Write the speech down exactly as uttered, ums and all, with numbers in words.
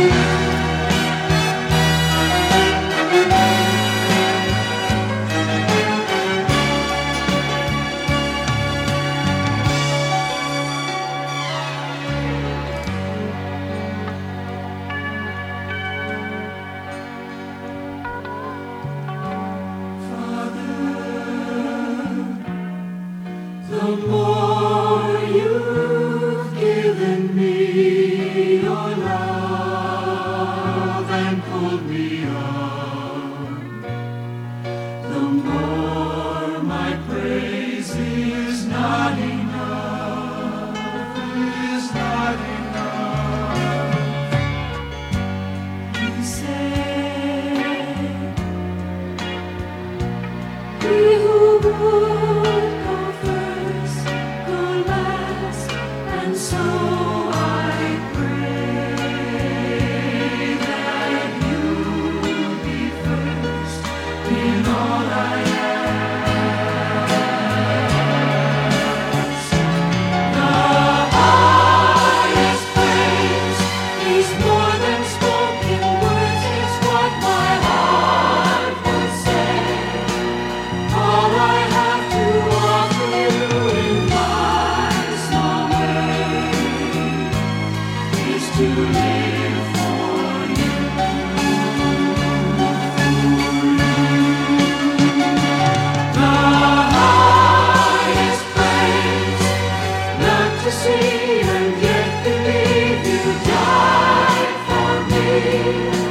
The more you've given me your love and pulled me up, the more my praise is not enough, is not enough. You said, he who would go first, go last, and so I pray that you be first in all I ask. The highest praise is more than spoken words, it's what my heart would say. All I have to offer you in my small way is to live for you. The highest praise, not to see and yet believe you died for me.